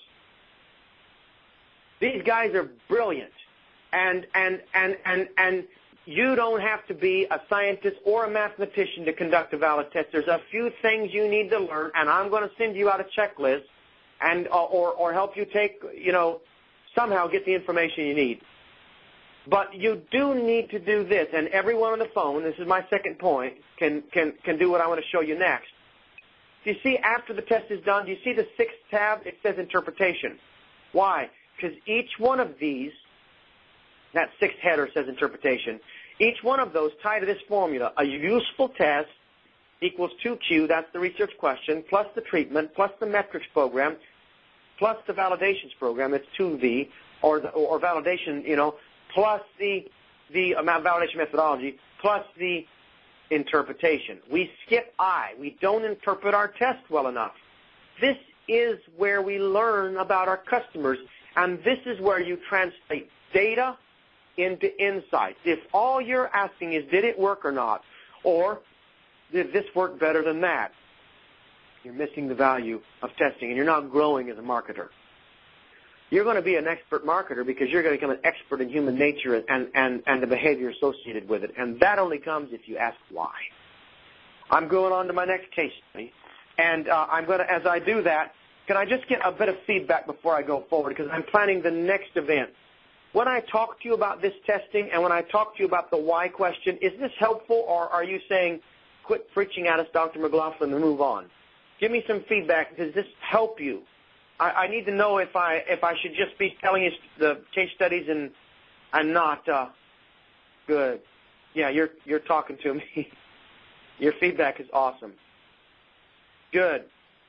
These guys are brilliant, and and and and and you don't have to be a scientist or a mathematician to conduct a valid test. There's a few things you need to learn, and I'm going to send you out a checklist, and uh, or or help you take you know somehow get the information you need. But you do need to do this, and everyone on the phone, this is my second point, can, can, can do what I want to show you next. Do you see after the test is done, do you see the sixth tab? It says interpretation. Why? Because each one of these, that sixth header says interpretation, each one of those tie to this formula. A useful test equals two Q, that's the research question, plus the treatment, plus the metrics program, plus the validations program, it's two V, or, the, or validation, you know, plus the, the amount validation methodology, plus the interpretation. We skip I. We don't interpret our test well enough. This is where we learn about our customers, and this is where you translate data into insights. If all you're asking is, did it work or not, or did this work better than that, you're missing the value of testing, and you're not growing as a marketer. You're going to be an expert marketer because you're going to become an expert in human nature and, and, and the behavior associated with it. And that only comes if you ask why. I'm going on to my next case study. And uh, I'm going to, as I do that, can I just get a bit of feedback before I go forward? Because I'm planning the next event. When I talk to you about this testing and when I talk to you about the why question, is this helpful, or are you saying, quit preaching at us, Doctor McLaughlin, and move on? Give me some feedback. Does this help you? I need to know if I if I should just be telling you the case studies and and not uh, good. Yeah, you're you're talking to me. Your feedback is awesome. Good.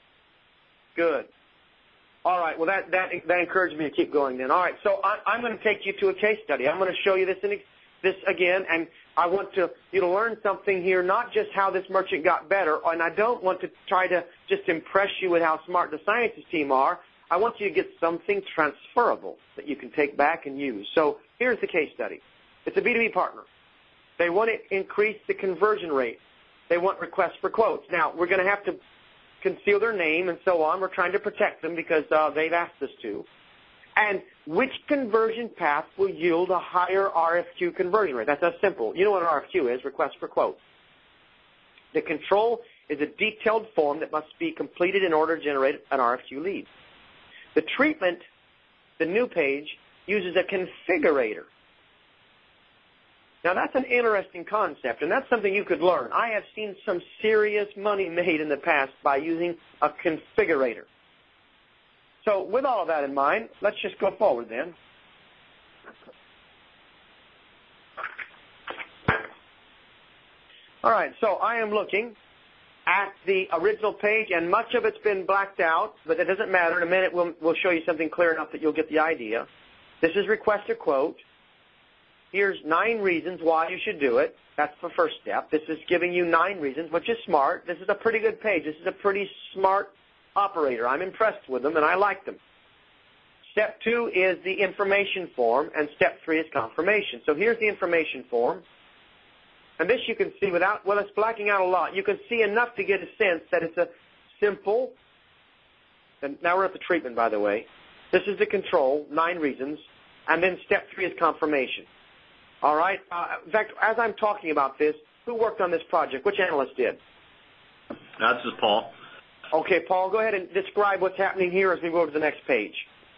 Good. All right. Well, that that that encouraged me to keep going. Then. All right. So I, I'm going to take you to a case study. I'm going to show you this in this again, and I want to, you to learn something here, not just how this merchant got better, and I don't want to try to just impress you with how smart the sciences team are. I want you to get something transferable that you can take back and use. So here's the case study. It's a B two B partner. They want to increase the conversion rate. They want requests for quotes. Now, we're going to have to conceal their name and so on. We're trying to protect them because uh, they've asked us to. And which conversion path will yield a higher R F Q conversion rate? That's that simple. You know what an R F Q is, request for quote. The control is a detailed form that must be completed in order to generate an R F Q lead. The treatment, the new page, uses a configurator. Now, that's an interesting concept, and that's something you could learn. I have seen some serious money made in the past by using a configurator. So with all of that in mind, let's just go forward then. All right, so I am looking at the original page, and much of it's been blacked out, but it doesn't matter. In a minute, we'll, we'll show you something clear enough that you'll get the idea. This is request a quote. Here's nine reasons why you should do it. That's the first step. This is giving you nine reasons, which is smart. This is a pretty good page. This is a pretty smart operator. I'm impressed with them, and I like them. Step two is the information form, and step three is confirmation. So here's the information form. And this you can see without, well, it's blacking out a lot. You can see enough to get a sense that it's a simple, and now we're at the treatment, by the way. This is the control, nine reasons, and then step three is confirmation. All right? Uh, in fact, as I'm talking about this, who worked on this project? Which analyst did? Uh, this is Paul. Okay, Paul, go ahead and describe what's happening here as we go to the next page.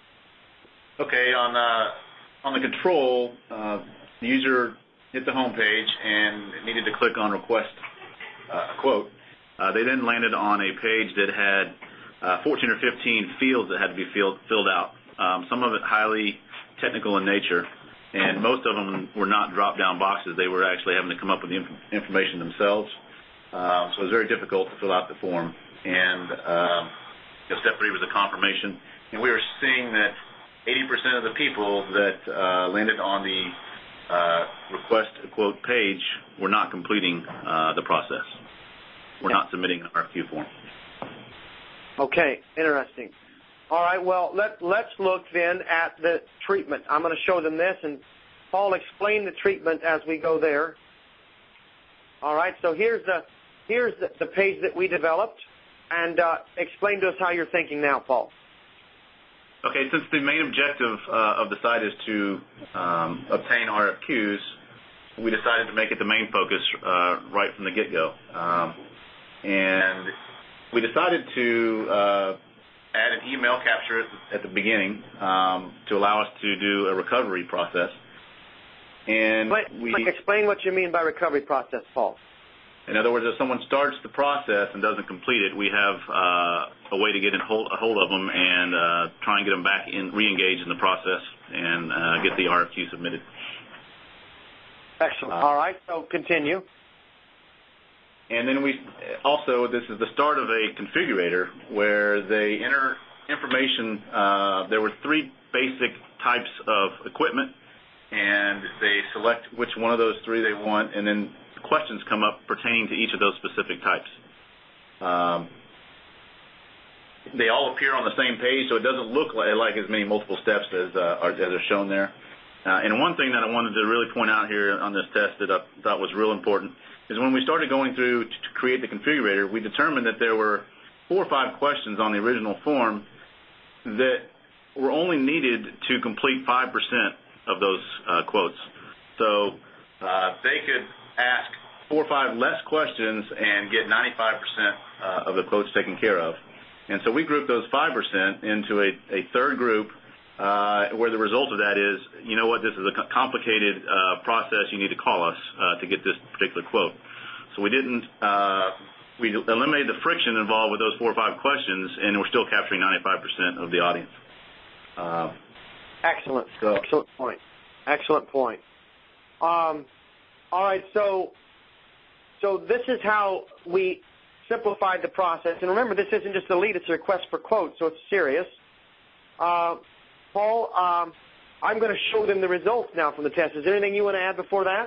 Okay, on uh, on the control, uh, the user hit the home page and needed to click on request uh, a quote. Uh, they then landed on a page that had uh, fourteen or fifteen fields that had to be filled, filled out, um, some of it highly technical in nature, and most of them were not drop-down boxes. They were actually having to come up with the inf information themselves, uh, so it was very difficult to fill out the form. And uh, step three was a confirmation, and we were seeing that eighty percent of the people that uh, landed on the uh, request a quote page were not completing uh, the process. We're yeah. not submitting an R F Q form. Okay, interesting. All right, well, let, let's look then at the treatment. I'm going to show them this, and Paul, explain the treatment as we go there. All right, so here's the, here's the, the page that we developed. And uh, explain to us how you're thinking now, Paul. Okay, since the main objective uh, of the site is to um, obtain R F Qs, we decided to make it the main focus uh, right from the get-go. Um, and we decided to uh, add an email capture at the, at the beginning um, to allow us to do a recovery process. And explain, we explain what you mean by recovery process, Paul. In other words, if someone starts the process and doesn't complete it, we have uh, a way to get in hold, a hold of them and uh, try and get them back in, re-engage in the process and uh, get the R F Q submitted. Excellent. Uh, All right, so continue. And then we also, this is the start of a configurator where they enter information. Uh, there were three basic types of equipment, and they select which one of those three they want, and then questions come up pertaining to each of those specific types. Um, they all appear on the same page, so it doesn't look like, like as many multiple steps as, uh, are, as are shown there. Uh, and one thing that I wanted to really point out here on this test that I thought was real important is when we started going through to, to create the configurator, we determined that there were four or five questions on the original form that were only needed to complete five percent of those uh, quotes. So uh, they could ask four or five less questions and get ninety-five percent uh, of the quotes taken care of. And so we grouped those five percent into a, a third group uh, where the result of that is, you know what, this is a complicated uh, process. You need to call us uh, to get this particular quote. So we didn't, uh, we eliminated the friction involved with those four or five questions, and we're still capturing ninety-five percent of the audience. Uh, Excellent. So, Excellent point. Excellent point. Um, all right, so so this is how we simplified the process. And remember, this isn't just a lead, it's a request for quotes, so it's serious. Uh, Paul, um, I'm going to show them the results now from the test. Is there anything you want to add before that?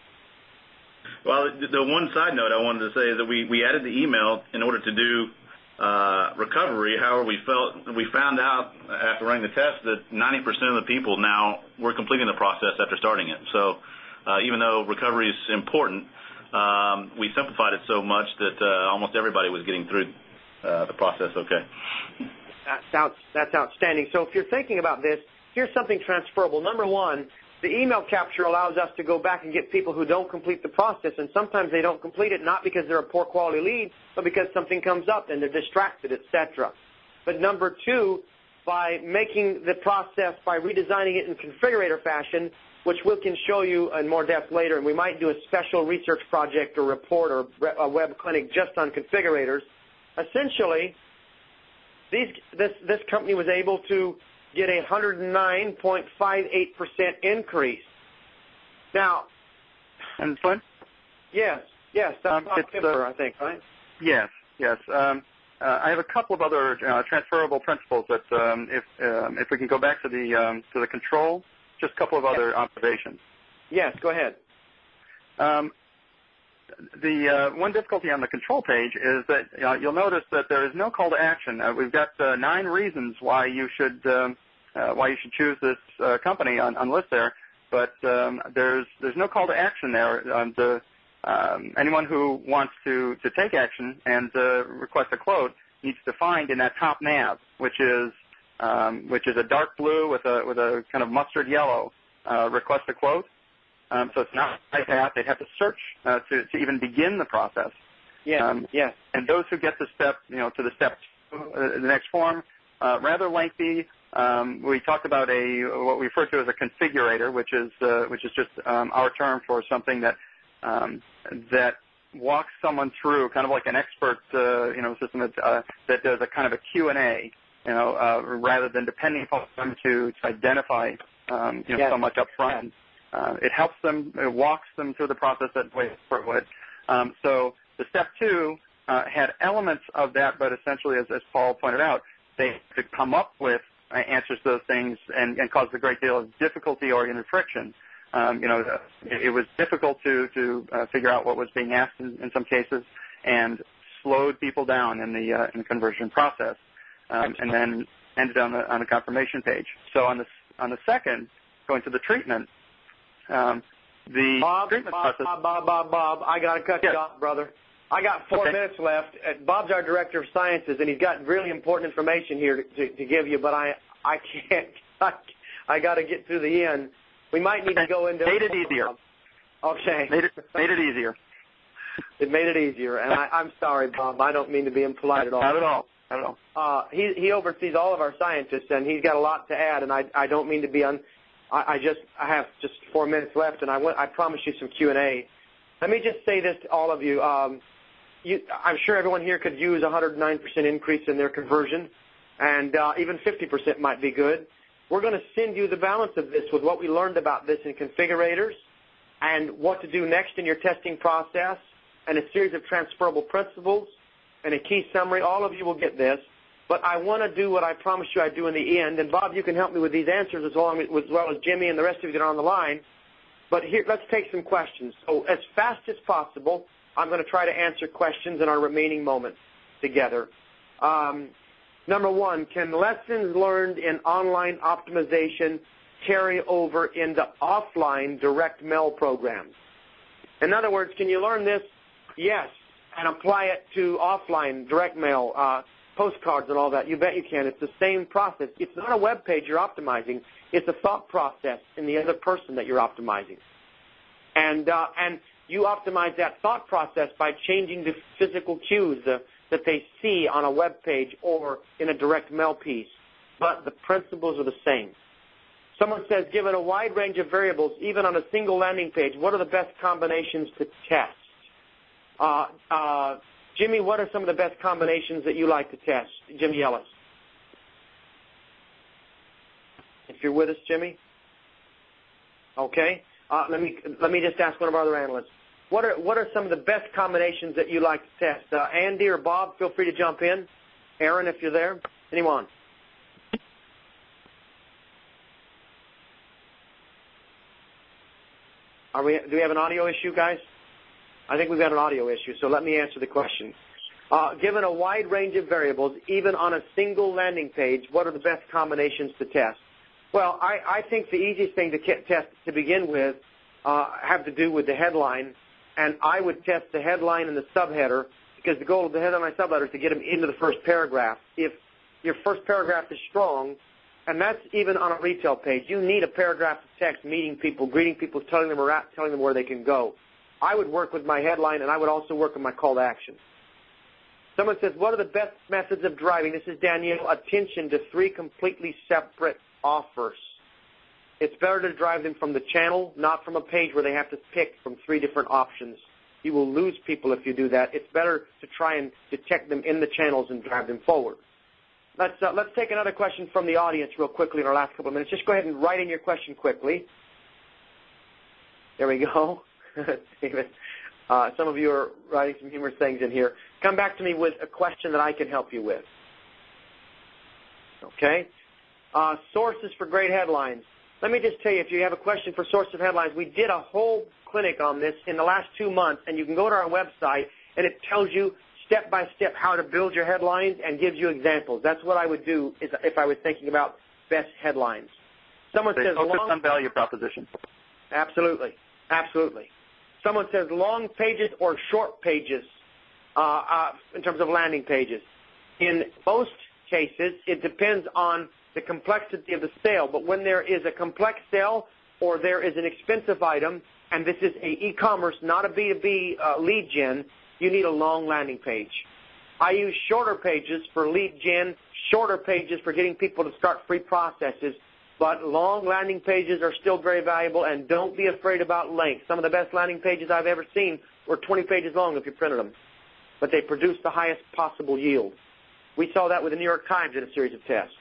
Well, the one side note I wanted to say is that we, we added the email in order to do uh, recovery. However, we felt we found out after running the test that ninety percent of the people now were completing the process after starting it. So uh, even though recovery is important, um, we simplified it so much that uh, almost everybody was getting through uh, the process okay. That's, out, that's outstanding. So if you're thinking about this, here's something transferable. Number one, the email capture allows us to go back and get people who don't complete the process, and sometimes they don't complete it not because they're a poor quality lead, but because something comes up and they're distracted, et cetera. But number two, by making the process, by redesigning it in configurator fashion, which we can show you in more depth later, and we might do a special research project or report or a web clinic just on configurators, essentially, these, this, this company was able to get a one hundred nine point five eight percent increase. Now, and Flynn? Yes, yes, that's um, Bob Kipper, uh, I think, right? Yes, yes. Um, uh, I have a couple of other uh, transferable principles that, um, if um, if we can go back to the um, to the control, just a couple of other yes. observations. Yes, go ahead. Um, the uh, one difficulty on the control page is that uh, you'll notice that there is no call to action. Uh, we've got uh, nine reasons why you should um, uh, why you should choose this uh, company on, on list there, but um, there's there's no call to action there. Um, the, um, anyone who wants to, to take action and uh, request a quote needs to find in that top nav, which is um, which is a dark blue with a with a kind of mustard yellow, uh, request a quote. Um, so it's not like that. They'd have to search uh, to, to even begin the process. Yes, um, yes. And those who get the step, you know, to the step two, uh, the next form, uh, rather lengthy. Um, we talked about a what we refer to as a configurator, which is uh, which is just um, our term for something that um, that walks someone through, kind of like an expert, uh, you know, system that uh, that does a kind of a Q and A, you know, uh, rather than depending upon them to, to identify, um, you know, yes. so much up front. Uh, it helps them, it walks them through the process that way it would. Um, so the step two uh, had elements of that, but essentially, as, as Paul pointed out, they could come up with uh, answers to those things and, and caused a great deal of difficulty or even friction. Um, you know, it, it was difficult to, to uh, figure out what was being asked in, in some cases, and slowed people down in the uh, in the conversion process, um, and then ended on the on the confirmation page. So on the on the second, going to the treatment. Um, the Bob, treatment Bob, process. Bob, Bob, Bob, Bob, I got to cut yes. you off, brother. I got four okay. minutes left. Uh, Bob's our director of sciences, and he's got really important information here to, to, to give you, but I, I can't. I, I got to get through the end. We might need okay. to go into. Made it easier. Okay. Made it made it easier. It made it easier, and I, I'm sorry, Bob. I don't mean to be impolite at all. Not at all. Not at all. Uh, he he oversees all of our scientists, and he's got a lot to add, and I I don't mean to be un. I just I have just four minutes left, and I want, I promise you some Q and A. Let me just say this to all of you. Um, you I'm sure everyone here could use a one hundred nine percent increase in their conversion, and uh, even fifty percent might be good. We're going to send you the balance of this with what we learned about this in configurators and what to do next in your testing process, and a series of transferable principles and a key summary. All of you will get this. But I want to do what I promised you I'd do in the end. And, Bob, you can help me with these answers as, long as, as well as Jimmy and the rest of you that are on the line. But here, let's take some questions. So as fast as possible, I'm going to try to answer questions in our remaining moments together. Um, number one, can lessons learned in online optimization carry over into offline direct mail programs? In other words, can you learn this? Yes, and apply it to offline direct mail uh postcards and all that. You bet you can. It's the same process. It's not a web page you're optimizing. It's a thought process in the other person that you're optimizing. And uh, and you optimize that thought process by changing the physical cues uh, that they see on a web page or in a direct mail piece. But the principles are the same. Someone says, given a wide range of variables, even on a single landing page, what are the best combinations to test? Uh, uh, Jimmy, what are some of the best combinations that you like to test? Jimmy Ellis. If you're with us, Jimmy. Okay. Uh, let me let me just ask one of our other analysts. What are what are some of the best combinations that you like to test? Uh, Andy or Bob, feel free to jump in. Aaron, if you're there. Anyone? Are we, do we have an audio issue, guys? I think we've got an audio issue, so let me answer the question. Uh, given a wide range of variables, even on a single landing page, what are the best combinations to test? Well, I, I think the easiest thing to test to begin with uh, have to do with the headline, and I would test the headline and the subheader, because the goal of the headline and subheader is to get them into the first paragraph. If your first paragraph is strong, and that's even on a retail page, you need a paragraph of text meeting people, greeting people, telling them, where, telling them where they can go. I would work with my headline, and I would also work with my call to action. Someone says, what are the best methods of driving? This is Danielle. Attention to three completely separate offers. It's better to drive them from the channel, not from a page where they have to pick from three different options. You will lose people if you do that. It's better to try and detect them in the channels and drive them forward. Let's, uh, let's take another question from the audience real quickly in our last couple of minutes. Just go ahead and write in your question quickly. There we go. uh, some of you are writing some humorous things in here. Come back to me with a question that I can help you with. Okay? Uh, sources for great headlines. Let me just tell you, if you have a question for source of headlines, we did a whole clinic on this in the last two months, and you can go to our website, and it tells you step-by-step how to build your headlines and gives you examples. That's what I would do if I was thinking about best headlines. Someone they says focus long, on value proposition. Absolutely. Absolutely. Someone says long pages or short pages uh, uh, in terms of landing pages. In most cases, it depends on the complexity of the sale. But when there is a complex sale or there is an expensive item, and this is a e-commerce, not a B two B uh, lead gen, you need a long landing page. I use shorter pages for lead gen, shorter pages for getting people to start free processes, but long landing pages are still very valuable, and don't be afraid about length. Some of the best landing pages I've ever seen were twenty pages long if you printed them, but they produced the highest possible yield. We saw that with the New York Times in a series of tests.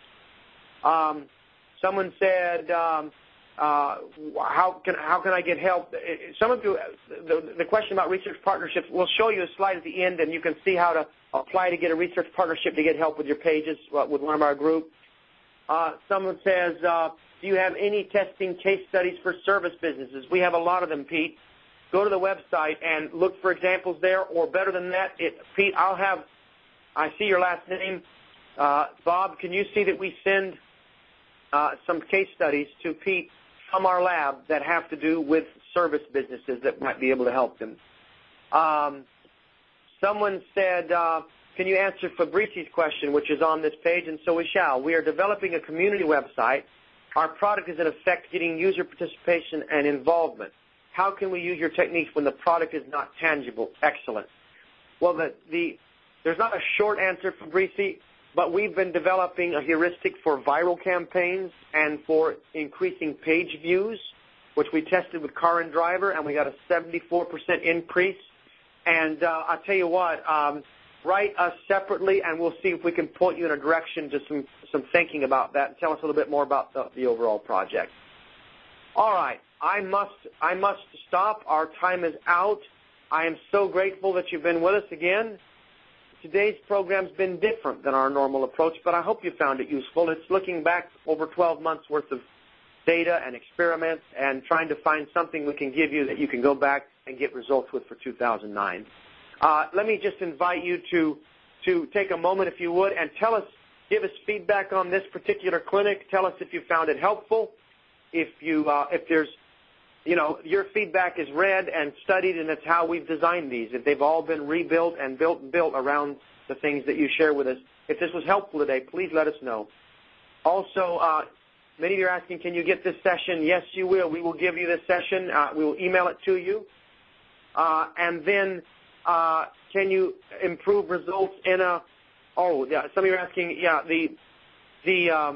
Um, someone said, um, uh, how can how can I get help? Some of you, the, the question about research partnerships, we'll show you a slide at the end, and you can see how to apply to get a research partnership to get help with your pages uh, with one of our groups. Uh, someone says, uh, do you have any testing case studies for service businesses? We have a lot of them, Pete. Go to the website and look for examples there, or better than that, it, Pete, I'll have, I see your last name. Uh, Bob, can you see that we send uh, some case studies to Pete from our lab that have to do with service businesses that might be able to help them? Um, someone said, uh, can you answer Fabrici's question, which is on this page? And so we shall. We are developing a community website. Our product is, in effect, getting user participation and involvement. How can we use your techniques when the product is not tangible? Excellent. Well, the, the, there's not a short answer, Fabrici, but we've been developing a heuristic for viral campaigns and for increasing page views, which we tested with Car and Driver, and we got a seventy-four percent increase. And uh, I'll tell you what, um, write us separately, and we'll see if we can point you in a direction to some, some thinking about that and tell us a little bit more about the, the overall project. All right, I must, I must stop. Our time is out. I am so grateful that you've been with us again. Today's program's been different than our normal approach, but I hope you found it useful. It's looking back over twelve months worth of data and experiments and trying to find something we can give you that you can go back and get results with for two thousand nine. Uh, let me just invite you to, to take a moment, if you would, and tell us, give us feedback on this particular clinic. Tell us if you found it helpful. If you, uh, if there's, you know, your feedback is read and studied, and it's how we've designed these. If they've all been rebuilt and built and built around the things that you share with us. If this was helpful today, please let us know. Also, uh, many of you are asking, can you get this session? Yes, you will. We will give you this session. Uh, we will email it to you. Uh, and then uh, can you improve results in a, oh, yeah, some of you are asking, yeah, the, the, um,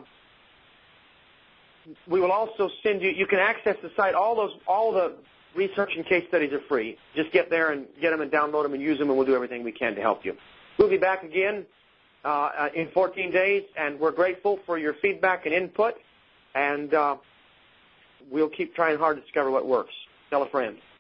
we will also send you, you can access the site, all those, all the research and case studies are free. Just get there and get them and download them and use them, and we'll do everything we can to help you. We'll be back again uh, in fourteen days, and we're grateful for your feedback and input, and uh, we'll keep trying hard to discover what works. Tell a friend.